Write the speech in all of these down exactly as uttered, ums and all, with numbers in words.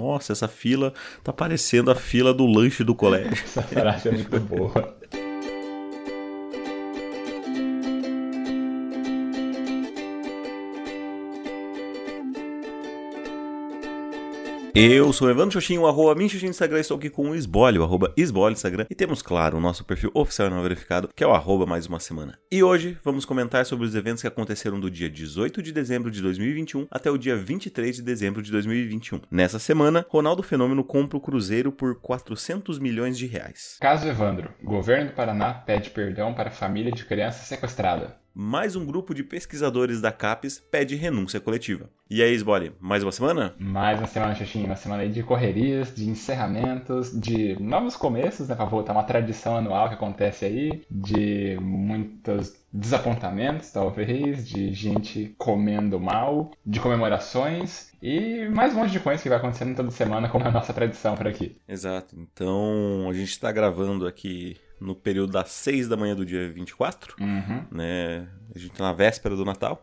nossa, essa fila tá parecendo a fila do lanche do colégio. Essa frase é muito boa. Eu sou o Evandro Xoxinho, o arroba Minxoxinho no Instagram, estou aqui com o Esbole, o arroba Esbole no Instagram, e temos, claro, o nosso perfil oficial e não verificado, que é o arroba mais uma semana. E hoje vamos comentar sobre os eventos que aconteceram do dia dezoito de dezembro de dois mil e vinte e um até o dia vinte e três de dezembro de dois mil e vinte e um. Nessa semana, Ronaldo Fenômeno compra o Cruzeiro por quatrocentos milhões de reais. Caso Evandro, governo do Paraná pede perdão para a família de criança sequestrada. Mais um grupo de pesquisadores da CAPES pede renúncia coletiva. E aí, Esbole, mais uma semana? Mais uma semana, Xoxinho, uma semana aí de correrias, de encerramentos, de novos começos, né, pra voltar uma tradição anual que acontece aí, de muitos desapontamentos, talvez, de gente comendo mal, de comemorações e mais um monte de coisas que vai acontecendo toda semana, como é a nossa tradição por aqui. Exato, então a gente está gravando aqui no período das seis da manhã do dia vinte e quatro, Uhum. né? A gente tá na véspera do Natal.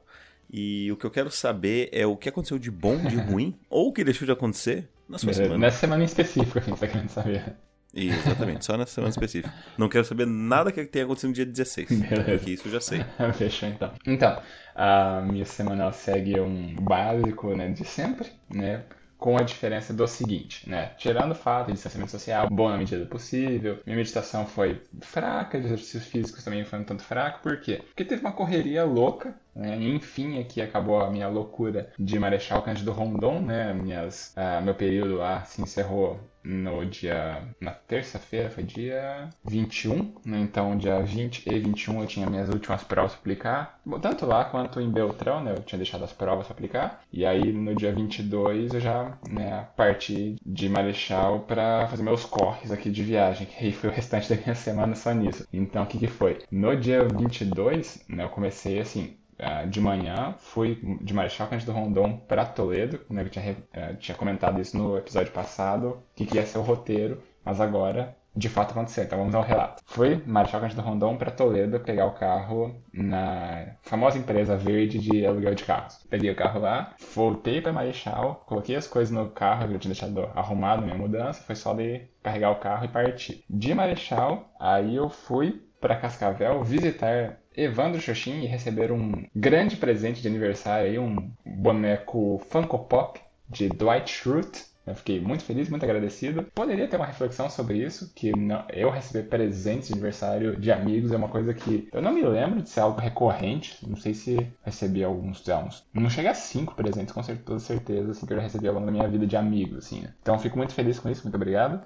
E o que eu quero saber é o que aconteceu de bom, de ruim, ou o que deixou de acontecer na sua semana. Nessa semana em específico, assim, você tá querendo saber. Exatamente, só nessa semana específica. Não quero saber nada que tenha acontecido no dia dezesseis, Beleza. porque isso eu já sei. Fechou, então. Então, a minha semana segue um básico, né, de sempre, né? Com a diferença do seguinte, né? Tirando o fato de distanciamento social, bom na medida do possível, minha meditação foi fraca, os exercícios físicos também foram um tanto fraco, por quê? Porque teve uma correria louca, né? Enfim, aqui acabou a minha loucura de Marechal Cândido Rondon, né? Minhas, uh, meu período lá se encerrou no dia, na terça-feira, foi dia vinte e um, né? Então dia vinte e vinte e um eu tinha minhas últimas provas para aplicar, tanto lá quanto em Beltrão, né? Eu tinha deixado as provas para aplicar, e aí no dia vinte e dois eu já, né, parti de Marechal para fazer meus corres aqui de viagem, que aí foi o restante da minha semana só nisso. Então o que que foi? No dia vinte e dois, né, eu comecei assim, de manhã, fui de Marechal Cândido Rondon para Toledo, né, eu tinha, eu tinha comentado isso no episódio passado, que ia ser o roteiro, mas agora de fato aconteceu, então vamos ao relato. Fui Marechal Cândido Rondon para Toledo pegar o carro na famosa empresa verde de aluguel de carros. Peguei o carro lá, voltei para Marechal, coloquei as coisas no carro, eu tinha deixado arrumado minha mudança, foi só de carregar o carro e partir. De Marechal, aí eu fui para Cascavel visitar Evandro Xoxinho e receber um grande presente de aniversário aí, um boneco Funko Pop de Dwight Schrute. Eu fiquei muito feliz, muito agradecido. Poderia ter uma reflexão sobre isso, que não, eu receber presentes de aniversário de amigos é uma coisa que eu não me lembro de ser algo recorrente. Não sei se recebi alguns, já uns, não chega a cinco presentes, com toda certeza, assim, que eu já recebi ao longo da minha vida de amigos, assim, né? Então, fico muito feliz com isso, muito obrigado.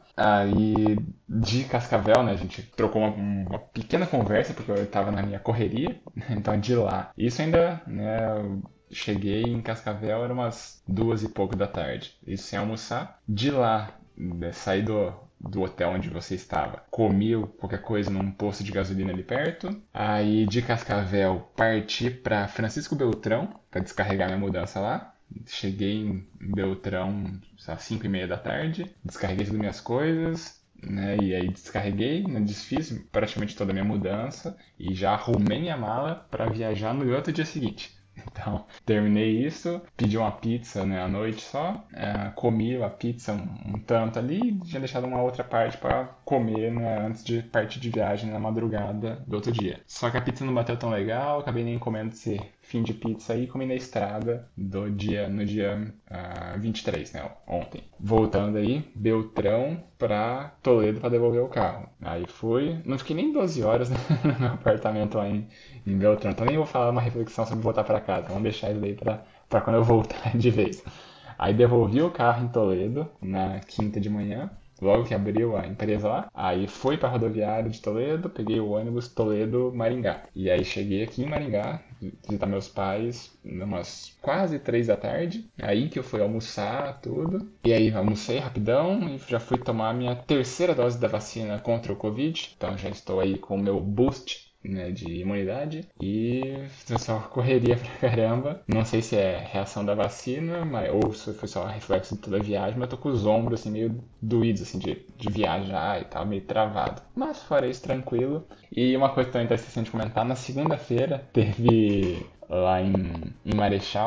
Aí, de Cascavel, né, a gente trocou uma, uma pequena conversa, porque eu estava na minha correria, então de lá. Isso ainda, né, cheguei em Cascavel, era umas duas e pouco da tarde. Isso sem almoçar. De lá, né, saí do, do hotel onde você estava. Comi qualquer coisa num posto de gasolina ali perto. Aí de Cascavel, parti para Francisco Beltrão para descarregar minha mudança lá. Cheguei em Beltrão às cinco e meia da tarde. Descarreguei todas as minhas coisas. Né, e aí descarreguei, né, desfiz praticamente toda a minha mudança. E já arrumei minha mala para viajar no outro dia seguinte. Então, terminei isso, pedi uma pizza, né, à noite só, é, comi a pizza um, um tanto ali e tinha deixado uma outra parte para comer, né, antes de partir de viagem na madrugada do outro dia. Só que a pizza não bateu tão legal, acabei nem comendo esse fim de pizza aí, comi na estrada do dia, no dia uh, vinte e três, né, ontem. Voltando aí, Beltrão pra Toledo para devolver o carro. Aí fui, não fiquei nem doze horas, né, no meu apartamento lá em, em Beltrão, então nem vou falar uma reflexão sobre voltar para casa, vamos deixar isso aí pra, pra quando eu voltar de vez. Aí devolvi o carro em Toledo, na quinta de manhã, logo que abriu a empresa lá. Aí fui para a rodoviária de Toledo, peguei o ônibus Toledo-Maringá. E aí cheguei aqui em Maringá, visitar meus pais, umas quase três da tarde. Aí que eu fui almoçar, tudo. E aí almocei rapidão e já fui tomar minha terceira dose da vacina contra o Covid. Então já estou aí com o meu boost, né, de imunidade, e só correria pra caramba. Não sei se é reação da vacina, mas, ou se foi só reflexo de toda a viagem, mas eu tô com os ombros assim, meio doídos assim, de, de viajar e tal, meio travado. Mas fora isso, tranquilo. E uma coisa que também tá esquecendo de comentar, na segunda-feira teve lá em, em Marechal,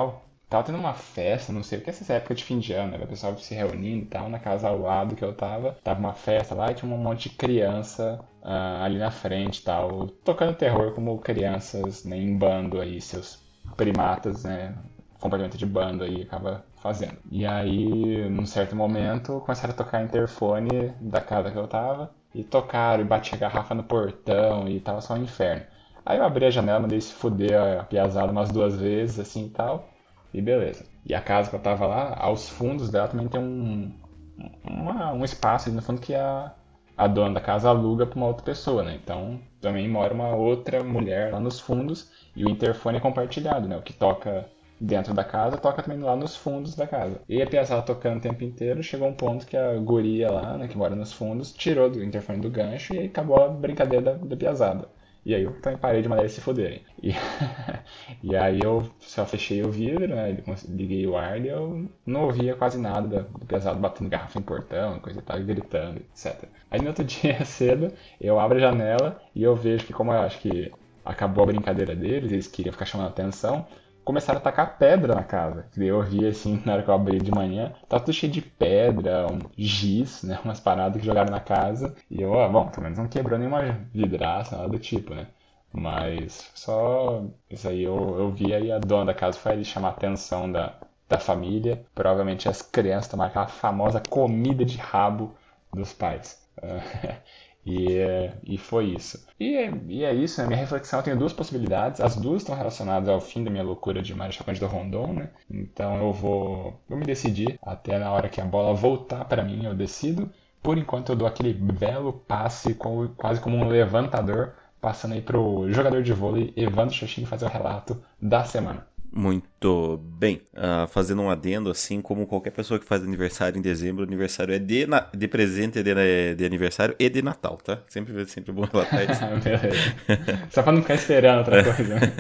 tava tendo uma festa, não sei o que é essa época de fim de ano, né? O pessoal se reunindo e tal, na casa ao lado que eu tava. Tava uma festa lá e tinha um monte de criança uh, ali na frente e tal, tocando terror como crianças, né, em bando aí, seus primatas, né? Comportamento de bando aí acaba fazendo. E aí, num certo momento, começaram a tocar interfone da casa que eu tava. E tocaram e bati a garrafa no portão e tava só um inferno. Aí eu abri a janela, mandei se fuder a piazada umas duas vezes, assim e tal. E beleza. E a casa que eu tava lá, aos fundos dela também tem um, uma, um espaço ali no fundo que a, a dona da casa aluga pra uma outra pessoa, né? Então também mora uma outra mulher lá nos fundos e o interfone é compartilhado, né? O que toca dentro da casa toca também lá nos fundos da casa. E a piazada tocando o tempo inteiro, chegou um ponto que a guria lá, né, que mora nos fundos, tirou do interfone do gancho e aí acabou a brincadeira da, da piazada. E aí eu também parei de mandar eles se fuderem. E, e aí eu só fechei o vidro, né, liguei o ar e eu não ouvia quase nada do, do piazada batendo garrafa em portão, coisa e tal, gritando, etcétera. Aí no outro dia cedo, eu abro a janela e eu vejo que como eu acho que acabou a brincadeira deles, eles queriam ficar chamando a atenção, começaram a tacar pedra na casa. Eu vi assim, na hora que eu abri de manhã, tava tudo cheio de pedra, um giz, né? Umas paradas que jogaram na casa. E eu, ó, bom, pelo menos não quebrou nenhuma vidraça, nada do tipo, né? Mas só isso aí eu, eu vi aí a dona da casa foi ali chamar a atenção da, da família. Provavelmente as crianças tomaram aquela famosa comida de rabo dos pais. E, e foi isso. E, e é isso, né? Minha reflexão, eu tenho duas possibilidades. As duas estão relacionadas ao fim da minha loucura de Marechal Cândido Rondon, né? Então eu vou, vou me decidir. Até na hora que a bola voltar para mim, eu decido. Por enquanto eu dou aquele belo passe, quase como um levantador, passando aí pro jogador de vôlei Evandro Xoxin fazer o relato da semana. Muito bem. Uh, fazendo um adendo, assim como qualquer pessoa que faz aniversário em dezembro, aniversário é de, na... de presente, de, de aniversário e de Natal, tá? Sempre, sempre bom relatar isso. Beleza. Só pra não ficar esperando outra coisa, né?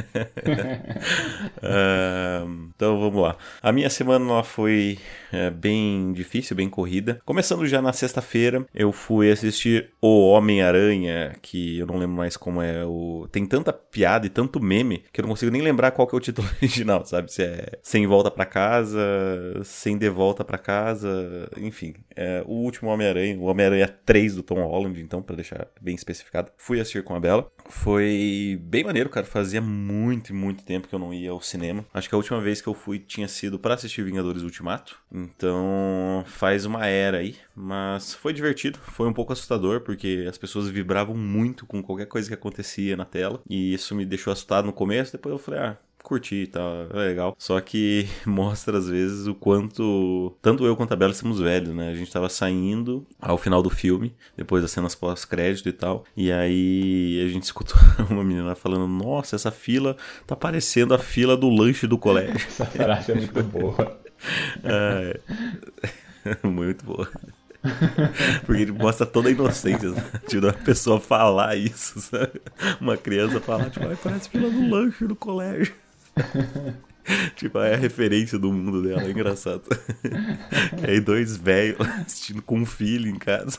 uh, então vamos lá. A minha semana ela foi é, bem difícil, bem corrida. Começando já na sexta-feira, eu fui assistir O Homem-Aranha, que eu não lembro mais como é o... Tem tanta piada e tanto meme que eu não consigo nem lembrar qual que é o título original, sabe? Se é Sem Volta Pra Casa, Sem De Volta Pra Casa, enfim. É o último Homem-Aranha, o Homem-Aranha três do Tom Holland, então, pra deixar bem especificado. Fui assistir com a Bela. Foi bem maneiro, cara. Fazia muito, muito tempo que eu não ia ao cinema. Acho que a última vez que eu fui tinha sido pra assistir Vingadores Ultimato. Então, faz uma era aí. Mas foi divertido. Foi um pouco assustador, porque as pessoas vibravam muito com qualquer coisa que acontecia na tela. E isso me deixou assustado no começo. Depois eu falei, ah... curti e tal, é legal. Só que mostra às vezes o quanto tanto eu quanto a Bela somos velhos, né? A gente tava saindo ao final do filme, depois das cenas pós-crédito e tal, e aí a gente escutou uma menina falando, nossa, essa fila tá parecendo a fila do lanche do colégio. Essa frase é muito boa. É, muito boa. Porque ele mostra toda a inocência, né? Tipo, a pessoa falar isso, sabe? Uma criança falar, tipo, ah, parece fila do lanche do colégio. Tipo, é a referência do mundo dela, é engraçado. E aí dois velhos assistindo com um filho em casa.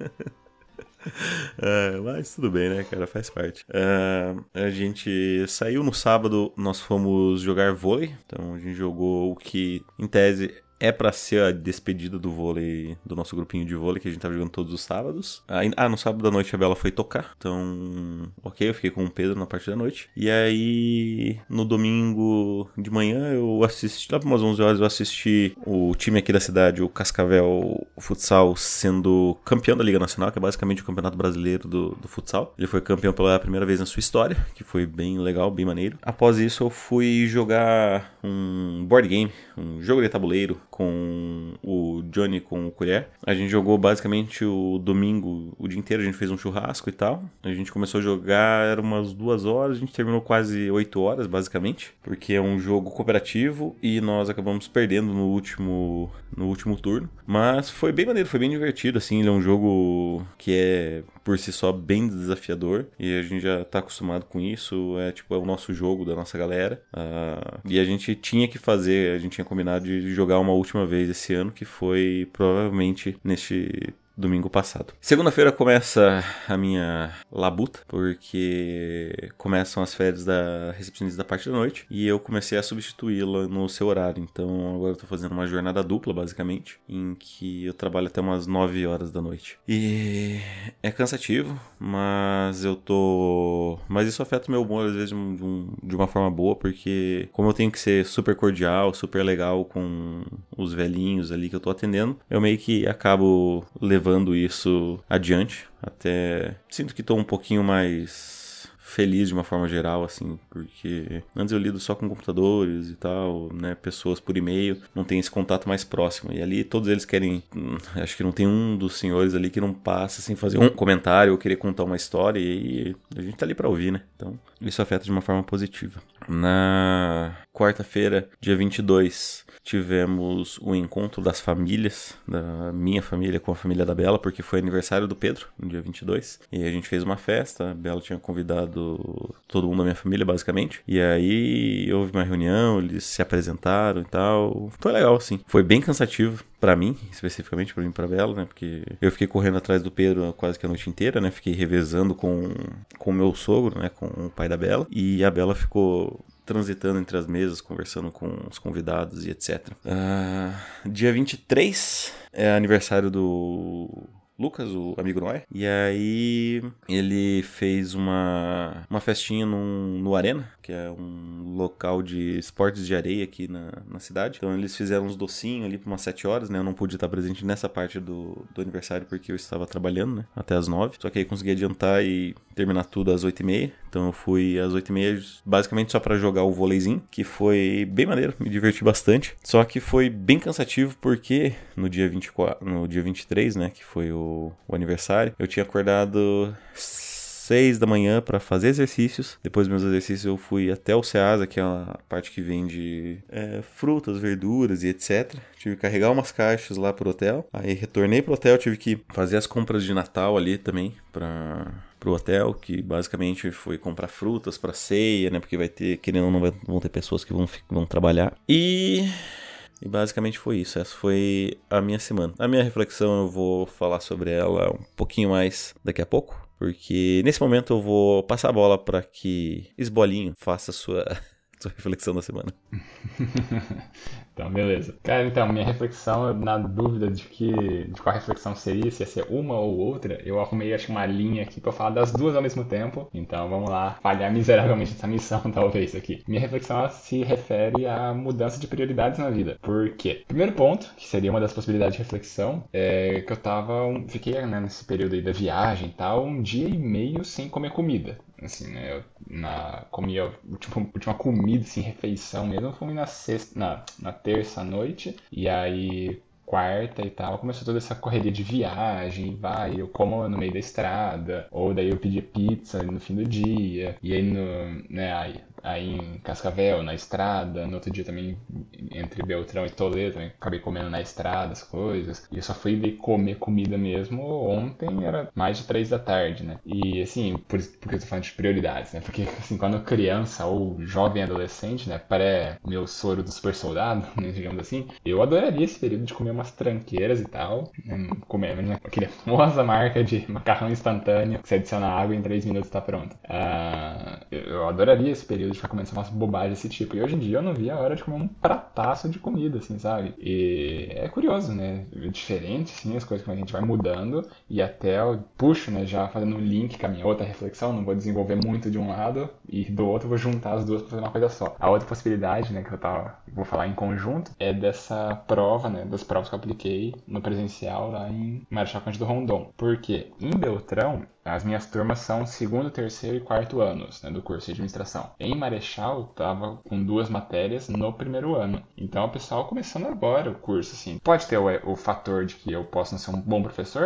É, mas tudo bem, né, cara, faz parte. É, a gente saiu no sábado, nós fomos jogar vôlei. Então a gente jogou o que, em tese, é pra ser a despedida do vôlei, do nosso grupinho de vôlei que a gente tava jogando todos os sábados. Ah, no sábado da noite a Bela foi tocar. Então, ok, eu fiquei com o Pedro na parte da noite. E aí, no domingo de manhã, eu assisti, lá por umas onze horas, eu assisti o time aqui da cidade, o Cascavel Futsal, sendo campeão da Liga Nacional, que é basicamente o campeonato brasileiro do, do futsal. Ele foi campeão pela primeira vez na sua história, que foi bem legal, bem maneiro. Após isso, eu fui jogar um board game, um jogo de tabuleiro, com o Johnny com o Colher. A gente jogou basicamente o domingo, o dia inteiro, a gente fez um churrasco e tal. A gente começou a jogar, era umas duas horas, a gente terminou quase oito horas, basicamente, porque é um jogo cooperativo e nós acabamos perdendo no último, no último turno. Mas foi bem maneiro, foi bem divertido, assim, ele é um jogo que é, por si só, bem desafiador e a gente já tá acostumado com isso, é tipo, é o nosso jogo da nossa galera. Uh, e a gente tinha que fazer, a gente tinha combinado de jogar uma última vez esse ano, que foi provavelmente neste domingo passado. Segunda-feira começa a minha labuta, porque começam as férias da recepcionista da parte da noite e eu comecei a substituí-la no seu horário. Então agora eu tô fazendo uma jornada dupla, basicamente, em que eu trabalho até umas nove horas da noite. E é cansativo, mas eu tô... Mas isso afeta o meu humor, às vezes, de, um, de uma forma boa, porque como eu tenho que ser super cordial, super legal com os velhinhos ali que eu tô atendendo, eu meio que acabo levando isso adiante. Até sinto que tô um pouquinho mais feliz de uma forma geral, assim, porque antes eu lido só com computadores e tal, né, pessoas por e-mail, não tem esse contato mais próximo, e ali todos eles querem, acho que não tem um dos senhores ali que não passa sem fazer um comentário ou querer contar uma história, e a gente tá ali pra ouvir, né, então isso afeta de uma forma positiva. Na quarta-feira, dia vinte e dois, tivemos o encontro das famílias, da minha família com a família da Bela, porque foi aniversário do Pedro, no dia vinte e dois, e a gente fez uma festa, a Bela tinha convidado todo mundo da minha família, basicamente, e aí houve uma reunião, eles se apresentaram e tal, foi legal, assim, foi bem cansativo pra mim, especificamente pra mim e pra Bela, né, porque eu fiquei correndo atrás do Pedro quase que a noite inteira, né, fiquei revezando com com o meu sogro, né, com o pai da Bela, e a Bela ficou transitando entre as mesas, conversando com os convidados e etcétera. Uh, dia vinte e três é aniversário do Lucas, o amigo Noé, e aí ele fez uma, uma festinha num, no Arena, que é um local de esportes de areia aqui na, na cidade. Então eles fizeram uns docinhos ali por umas sete horas, né? Eu não pude estar presente nessa parte do, do aniversário porque eu estava trabalhando, né? Até as nove. Só que aí consegui adiantar e terminar tudo às oito e meia. Então eu fui às oito e meia basicamente só pra jogar o vôleizinho, que foi bem maneiro, me diverti bastante. Só que foi bem cansativo porque no dia vinte e quatro, no dia vinte e três, né? Que foi o, o aniversário, eu tinha acordado seis da manhã para fazer exercícios. Depois dos meus exercícios eu fui até o Ceasa, que é a parte que vende é, frutas, verduras e etcétera. Tive que carregar umas caixas lá pro hotel. Aí retornei pro hotel, tive que fazer as compras de Natal ali também para pro hotel, que basicamente foi comprar frutas para ceia, né? Porque vai ter, querendo ou não, vai, vão ter pessoas que vão, vão trabalhar. E... E basicamente foi isso, essa foi a minha semana. A minha reflexão eu vou falar sobre ela um pouquinho mais daqui a pouco, porque nesse momento eu vou passar a bola para que Esbolinho faça a sua, sua reflexão da semana. Então, beleza. Cara, então, minha reflexão, na dúvida de que de qual reflexão seria, se ia ser uma ou outra, eu arrumei, acho, uma linha aqui pra falar das duas ao mesmo tempo. Então, vamos lá, falhar miseravelmente essa missão, talvez, aqui. Minha reflexão ela se refere à mudança de prioridades na vida. Por quê? Primeiro ponto, que seria uma das possibilidades de reflexão, é que eu tava, um, fiquei, né, nesse período aí da viagem e tal, um dia e meio sem comer comida. Assim, né, eu na, comi a última, última comida, assim, refeição mesmo, eu comi na sexta, na, na terça à noite, e aí quarta e tal, começou toda essa correria de viagem, vai, eu como no meio da estrada, ou daí eu pedi pizza no fim do dia, e aí, no, né, aí, aí em Cascavel, na estrada, no outro dia também, entre Beltrão e Toledo, também acabei comendo na estrada as coisas, e eu só fui ver comer comida mesmo ontem, era mais de três da tarde, né, e assim, por, porque eu tô falando de prioridades, né, porque assim, quando criança ou jovem adolescente, né, pré meu soro do super soldado, né, digamos assim, eu adoraria esse período de comer umas tranqueiras e tal, né, comer né, aquele famosa marca de macarrão instantâneo, que você adiciona água e em três minutos tá pronto. Uh, eu adoraria esse período de ficar comendo umas bobagens desse tipo. E hoje em dia eu não via a hora de comer um prataço de comida, assim, sabe? E é curioso, né? É diferente, assim, as coisas que a gente vai mudando. E até eu puxo, né? Já fazendo um link com a minha outra reflexão. Não vou desenvolver muito de um lado e do outro eu vou juntar as duas pra fazer uma coisa só. A outra possibilidade, né? Que eu tava, vou falar em conjunto, é dessa prova, né? Das provas que eu apliquei no presencial lá em Marechal Cândido Rondon. Porque em Beltrão, as minhas turmas são segundo, terceiro e quarto anos, né, do curso de administração. Em Marechal, eu tava com duas matérias no primeiro ano. Então, o pessoal começando agora o curso, assim. Pode ter o, o fator de que eu posso não ser um bom professor?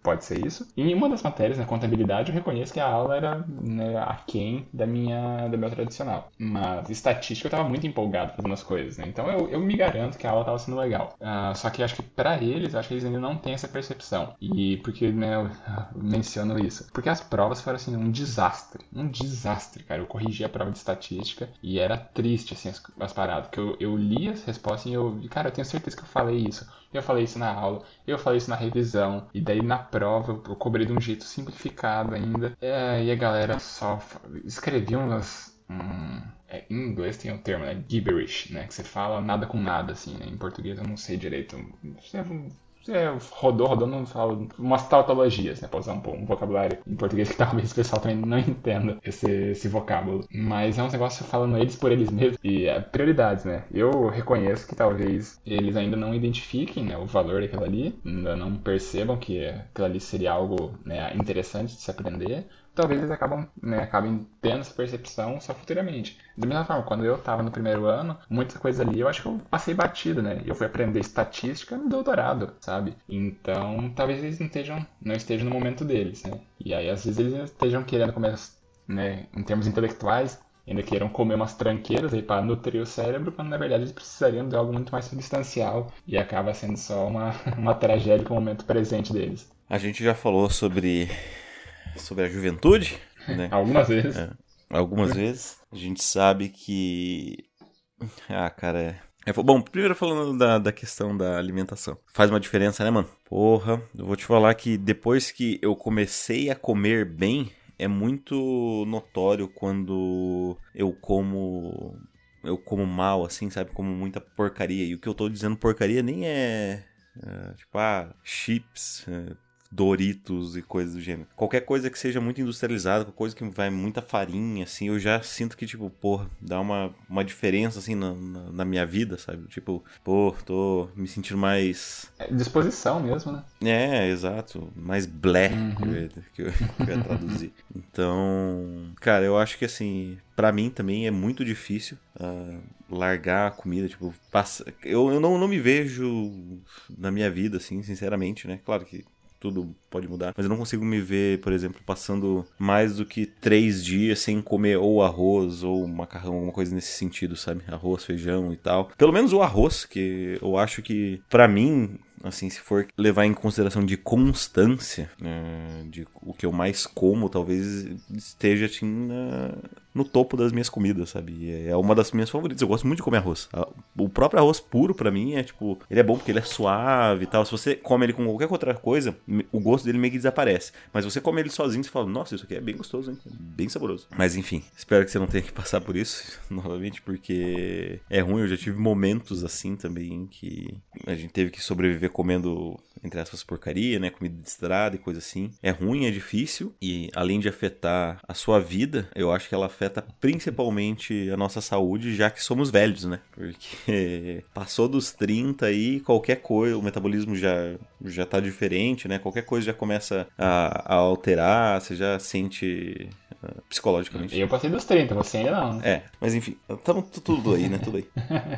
pode ser isso. E em uma das matérias, na contabilidade, eu reconheço que a aula era, né, aquém da minha, da minha tradicional. Mas estatística eu estava muito empolgado fazendo as coisas, né? Então eu, eu me garanto que a aula estava sendo legal. Uh, só que eu acho que para eles, eu acho que eles ainda não têm essa percepção. E porque, né, eu menciono isso? Porque as provas foram assim, um desastre. Um desastre, cara. Eu corrigi a prova de estatística e era triste, assim, as, as paradas. Porque eu, eu li as respostas e eu, cara, eu tenho certeza que eu falei isso. Eu falei isso na aula, eu falei isso na revisão, e daí na prova eu cobrei de um jeito simplificado ainda. É, e a galera só escrevia umas. Hum, é, em inglês tem um termo, né? Gibberish, né? Que você fala nada com nada, assim, né? Em português eu não sei direito. Você É, rodou, rodou, não falo umas tautologias, né? Pra usar um, um vocabulário em português que talvez o pessoal também não entenda esse, esse vocábulo. Mas é um negócio falando eles por eles mesmos. E é, prioridades, né? Eu reconheço que talvez eles ainda não identifiquem, né, o valor daquilo ali, ainda não percebam que aquilo ali seria algo, né, interessante de se aprender. Talvez eles acabam, né, acabem tendo essa percepção só futuramente. Da mesma forma, quando eu estava no primeiro ano, muita coisa ali eu acho que eu passei batido, né? Eu fui aprender estatística no doutorado, sabe? Então, talvez eles não estejam, não estejam no momento deles, né? E aí, às vezes, eles estejam querendo comer, né, em termos intelectuais, ainda queiram comer umas tranqueiras aí para nutrir o cérebro, quando na verdade eles precisariam de algo muito mais substancial e acaba sendo só uma, uma tragédia para o momento presente deles. A gente já falou sobre... sobre a juventude, né? Algumas vezes. É, algumas vezes. A gente sabe que... Ah, cara... É... Bom, primeiro falando da, da questão da alimentação. Faz uma diferença, né, mano? Porra, eu vou te falar que depois que eu comecei a comer bem, é muito notório quando eu como... Eu como mal, assim, sabe? Como muita porcaria. E o que eu tô dizendo porcaria nem é... é tipo, ah, chips... É, Doritos e coisas do gênero. Qualquer coisa que seja muito industrializada, qualquer coisa que vai muita farinha, assim, eu já sinto que, tipo, porra, dá uma, uma diferença, assim, na, na, na minha vida, sabe? Tipo, pô, tô me sentindo mais... É disposição mesmo, né? É, exato. Mais blé, uhum. que, eu ia, que, eu, que eu ia traduzir. Então, cara, eu acho que, assim, pra mim também é muito difícil uh, largar a comida, tipo, passa... eu, eu não, não me vejo na minha vida, assim, sinceramente, né? Claro que tudo pode mudar, mas eu não consigo me ver, por exemplo, passando mais do que três dias sem comer ou arroz ou macarrão, alguma coisa nesse sentido, sabe? Arroz, feijão e tal. Pelo menos o arroz, que eu acho que, pra mim, assim, se for levar em consideração de constância, né, de o que eu mais como, talvez esteja, assim, na, no topo das minhas comidas, sabe? É uma das minhas favoritas. Eu gosto muito de comer arroz. O próprio arroz puro, pra mim, é, tipo, ele é bom porque ele é suave e tal. Se você come ele com qualquer outra coisa, o gosto dele meio que desaparece. Mas você come ele sozinho, você fala, nossa, isso aqui é bem gostoso, hein? Bem saboroso. Mas, enfim, espero que você não tenha que passar por isso, novamente, porque é ruim. Eu já tive momentos, assim, também, que a gente teve que sobreviver comendo, entre aspas, porcaria, né? Comida de estrada e coisa assim. É ruim, é difícil. E além de afetar a sua vida, eu acho que ela afeta principalmente a nossa saúde, já que somos velhos, né? Porque passou dos trinta aí, qualquer coisa, o metabolismo já, já tá diferente, né? Qualquer coisa já começa a, a alterar, você já sente... psicologicamente. Eu passei dos trinta, você ainda não, né? É, mas enfim, estamos tudo aí, né? Tudo aí.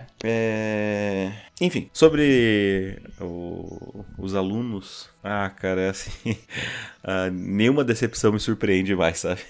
É... Enfim, sobre o... os alunos. Ah, cara, é assim. ah, nenhuma decepção me surpreende mais, sabe?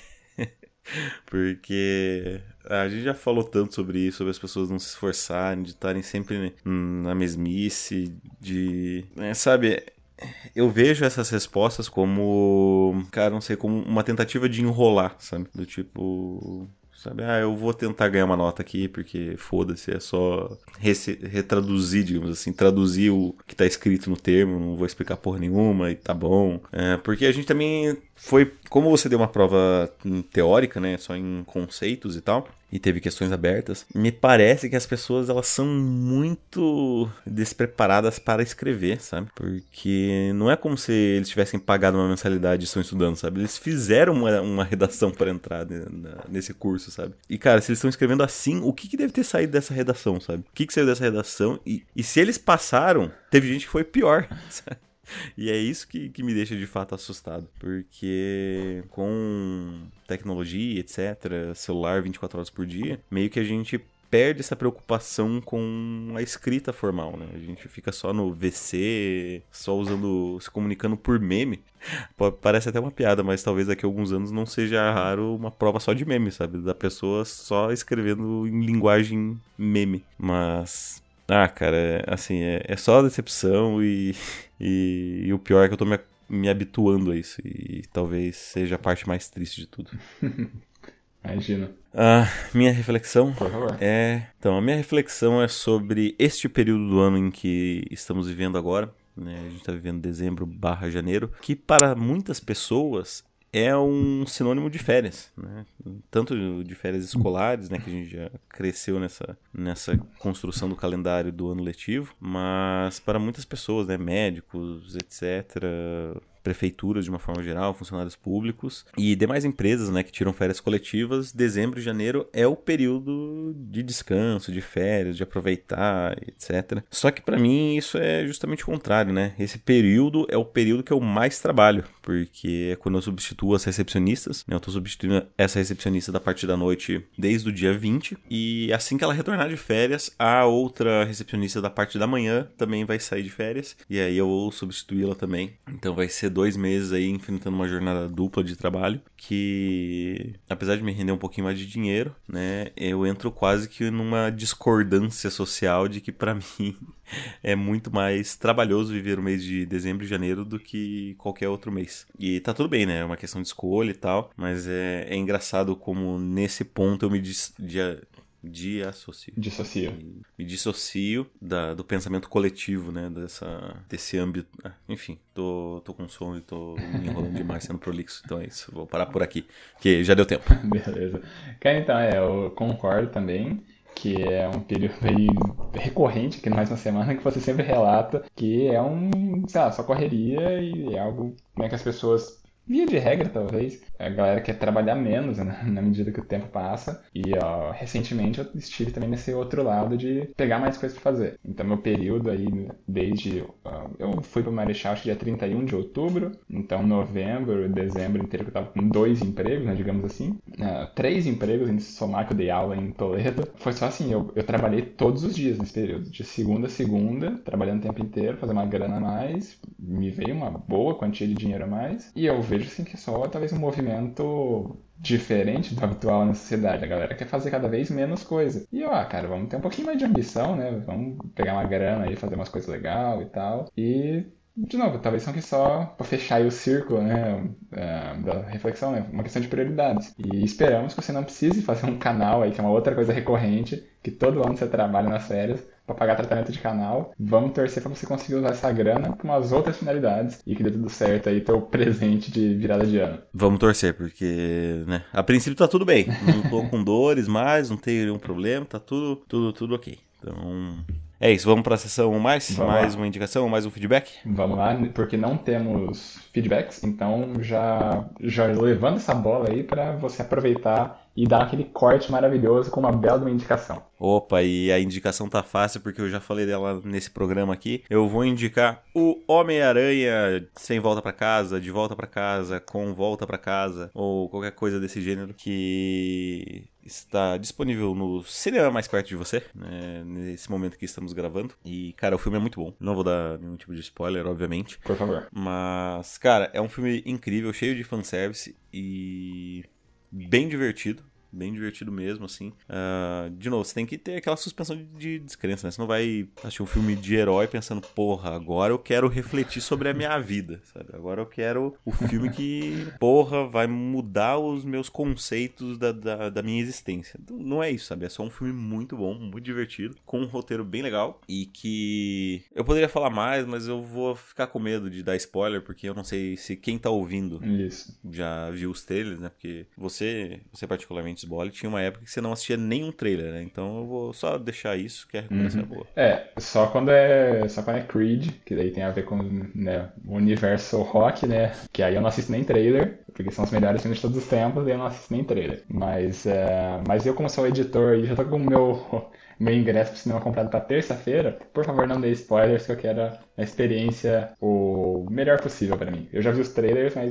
Porque a gente já falou tanto sobre isso, sobre as pessoas não se esforçarem, de estarem sempre na mesmice, de. É, sabe. Eu vejo essas respostas como, cara, não sei, como uma tentativa de enrolar, sabe? Do tipo, sabe, ah, eu vou tentar ganhar uma nota aqui, porque foda-se, é só retraduzir, digamos assim, traduzir o que tá escrito no termo, não vou explicar porra nenhuma e tá bom. É, porque a gente também foi, como você deu uma prova teórica, né, só em conceitos e tal, e teve questões abertas, me parece que as pessoas, elas são muito despreparadas para escrever, sabe? Porque não é como se eles tivessem pagado uma mensalidade e estão estudando, sabe? Eles fizeram uma, uma redação para entrar nesse curso, sabe? E, cara, se eles estão escrevendo assim, o que, que deve ter saído dessa redação, sabe? O que, que saiu dessa redação? E, e se eles passaram, teve gente que foi pior, sabe? E é isso que, que me deixa de fato assustado, porque com tecnologia, etcétera, celular vinte e quatro horas por dia, meio que a gente perde essa preocupação com a escrita formal, né? A gente fica só no V C, só usando, se comunicando por meme. Parece até uma piada, mas talvez daqui a alguns anos não seja raro uma prova só de meme, sabe? Da pessoa só escrevendo em linguagem meme. Mas... Ah, cara, é, assim, é, é só decepção e, e, e o pior é que eu tô me, me habituando a isso. E talvez seja a parte mais triste de tudo. Imagina. A minha reflexão Por favor. é... Então, a minha reflexão é sobre este período do ano em que estamos vivendo agora, né? A gente tá vivendo dezembro barra janeiro, que para muitas pessoas é um sinônimo de férias, né? Tanto de férias escolares, né, que a gente já cresceu nessa, nessa construção do calendário do ano letivo, mas para muitas pessoas, né, médicos, etcétera, prefeituras de uma forma geral, funcionários públicos e demais empresas, né, que tiram férias coletivas, dezembro e janeiro é o período de descanso, de férias, de aproveitar, etcétera. Só que para mim isso é justamente o contrário, né? Esse período é o período que eu mais trabalho, porque é quando eu substituo as recepcionistas, né? Eu tô substituindo essa recepcionista da parte da noite desde o dia vinte, e assim que ela retornar de férias, a outra recepcionista da parte da manhã também vai sair de férias, e aí eu vou substituí-la também. Então vai ser dois meses aí enfrentando uma jornada dupla de trabalho, que apesar de me render um pouquinho mais de dinheiro, né, eu entro quase que numa discordância social de que pra mim é muito mais trabalhoso viver o mês de dezembro e janeiro do que qualquer outro mês. E tá tudo bem, né, é uma questão de escolha e tal, mas é, é engraçado como nesse ponto eu me dis, de, Dissocio. Dissocio. Me, me dissocio da, do pensamento coletivo, né? Dessa, desse âmbito. Ah, enfim, tô, tô com sono e tô me enrolando demais sendo prolixo. Então é isso, vou parar por aqui, que já deu tempo. Beleza. Cara, então, é, eu concordo também que é um período aí recorrente aqui mais uma semana que você sempre relata que é um, sei lá, só correria e é algo, né, que as pessoas, via de regra, talvez, a galera quer trabalhar menos, né, na medida que o tempo passa. E, ó, recentemente eu estive também nesse outro lado de pegar mais coisas pra fazer. Então, meu período aí, desde... Uh, eu fui pro Marechal, acho que dia trinta e um de outubro. Então, novembro e dezembro inteiro eu tava com dois empregos, né, digamos assim. Uh, três empregos, em somar que eu dei aula em Toledo. Foi só assim, eu, eu trabalhei todos os dias nesse período. De segunda a segunda, trabalhando o tempo inteiro, fazer uma grana a mais. Me veio uma boa quantia de dinheiro a mais. E eu vejo, assim, que só talvez um movimento diferente do habitual na sociedade. A galera quer fazer cada vez menos coisa. E ó, cara, vamos ter um pouquinho mais de ambição, né? Vamos pegar uma grana aí, fazer umas coisas legais e tal. E, de novo, talvez são que só pra fechar aí o círculo, né? É, da reflexão, né? Uma questão de prioridades. E esperamos que você não precise fazer um canal aí, que é uma outra coisa recorrente, que todo ano você trabalha nas férias, para pagar tratamento de canal. Vamos torcer para você conseguir usar essa grana para umas outras finalidades e que dê tudo certo aí, teu presente de virada de ano. Vamos torcer, porque, né, a princípio tá tudo bem. Não tô com dores mais, não tenho nenhum problema, tá tudo, tudo, tudo ok. Então, é isso, vamos para a sessão mais? Vamos mais lá. Uma indicação, mais um feedback? Vamos lá, porque não temos feedbacks, então já, já levando essa bola aí para você aproveitar e dar aquele corte maravilhoso com uma bela de uma indicação. Opa, e a indicação tá fácil porque eu já falei dela nesse programa aqui. Eu vou indicar o Homem-Aranha Sem Volta Pra Casa, De Volta Pra Casa, Com Volta Pra Casa, ou qualquer coisa desse gênero, que está disponível no cinema mais perto de você, né, nesse momento que estamos gravando. E, cara, o filme é muito bom. Não vou dar nenhum tipo de spoiler, obviamente. Por favor. Mas, cara, é um filme incrível, cheio de fanservice e bem divertido. Bem divertido mesmo, assim. Uh, de novo, você tem que ter aquela suspensão de, de descrença, né? Você não vai assistir um filme de herói pensando, porra, agora eu quero refletir sobre a minha vida, sabe? Agora eu quero o filme que, porra, vai mudar os meus conceitos da, da, da minha existência. Então, não é isso, sabe? É só um filme muito bom, muito divertido, com um roteiro bem legal e que... Eu poderia falar mais, mas eu vou ficar com medo de dar spoiler, porque eu não sei se quem tá ouvindo Isso. já viu os trailers, né? Porque você, você particularmente, Sbole, tinha uma época que você não assistia nenhum trailer, né? Então eu vou só deixar isso, que a recomendação Uhum. é boa. É, só quando é, só quando é Creed, que daí tem a ver com, né, o universo rock, né? Que aí eu não assisto nem trailer, porque são os melhores filmes de todos os tempos, e eu não assisto nem trailer. Mas, é, mas eu, como sou editor e já tô com o meu, meu ingresso pro cinema comprado pra terça-feira, por favor, não dê spoilers, que eu quero a experiência o melhor possível pra mim. Eu já vi os trailers, mas, né?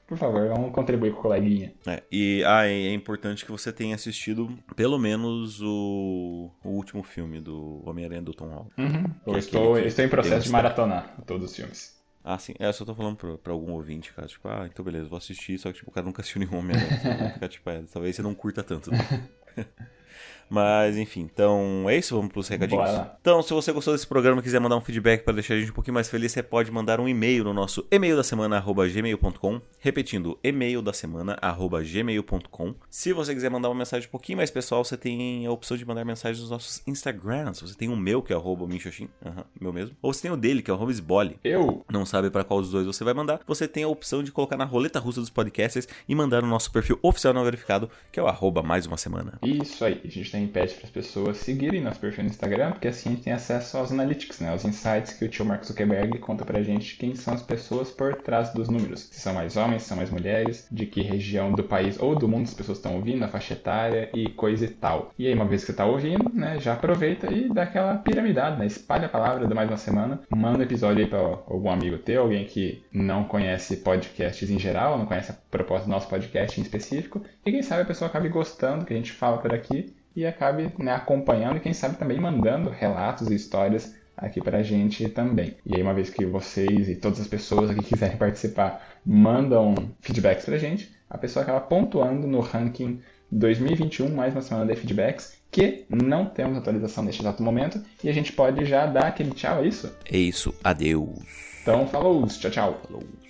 Por favor, vamos contribuir com o coleguinha. É, e ah, é importante que você tenha assistido pelo menos o, o último filme do Homem-Aranha do Tom Holland. Uhum. Eu estou, que estou em processo de mistério. maratonar todos os filmes. Ah, sim. É, eu só tô falando pra, pra algum ouvinte, cara. Tipo, ah, então beleza, vou assistir, só que tipo, o cara nunca assistiu nenhum Homem-Aranha. Então vai ficar, tipo, é, talvez você não curta tanto. Né? Mas, enfim, então é isso, vamos pros recadinhos. Bora lá. Então, se você gostou desse programa e quiser mandar um feedback para deixar a gente um pouquinho mais feliz, você pode mandar um e-mail no nosso e-mail da semana, arroba gmail ponto com. Repetindo, e-mail da semana, arroba gmail ponto com. Se você quiser mandar uma mensagem um pouquinho mais pessoal, você tem a opção de mandar mensagem nos nossos Instagrams. Você tem o meu, que é arroba minxoxin, uhum, meu mesmo. Ou você tem o dele, que é arroba esbole. Eu? Não sabe para qual dos dois você vai mandar, você tem a opção de colocar na roleta russa dos podcasters e mandar no nosso perfil oficial não verificado, que é o arroba mais uma semana. Isso aí, a gente tem pede para as pessoas seguirem nosso perfil no Instagram, porque assim a gente tem acesso aos analytics, né? Aos insights que o tio Mark Zuckerberg conta pra gente quem são as pessoas por trás dos números. Se são mais homens, se são mais mulheres, de que região do país ou do mundo as pessoas estão ouvindo, a faixa etária e coisa e tal. E aí, uma vez que você tá ouvindo, né, já aproveita e dá aquela piramidada, né? Espalha a palavra de mais uma semana, manda um episódio aí pra algum amigo teu, alguém que não conhece podcasts em geral, não conhece a proposta do nosso podcast em específico, e quem sabe a pessoa acabe gostando do que a gente fala por aqui e acabe, né, acompanhando e quem sabe também mandando relatos e histórias aqui pra gente também. E aí, uma vez que vocês e todas as pessoas aqui que quiserem participar mandam feedbacks pra gente, a pessoa acaba pontuando no ranking dois mil e vinte e um, mais uma semana de feedbacks, que não temos atualização neste exato momento, e a gente pode já dar aquele tchau, é isso? É isso, adeus. Então, falou, tchau, tchau. Falou.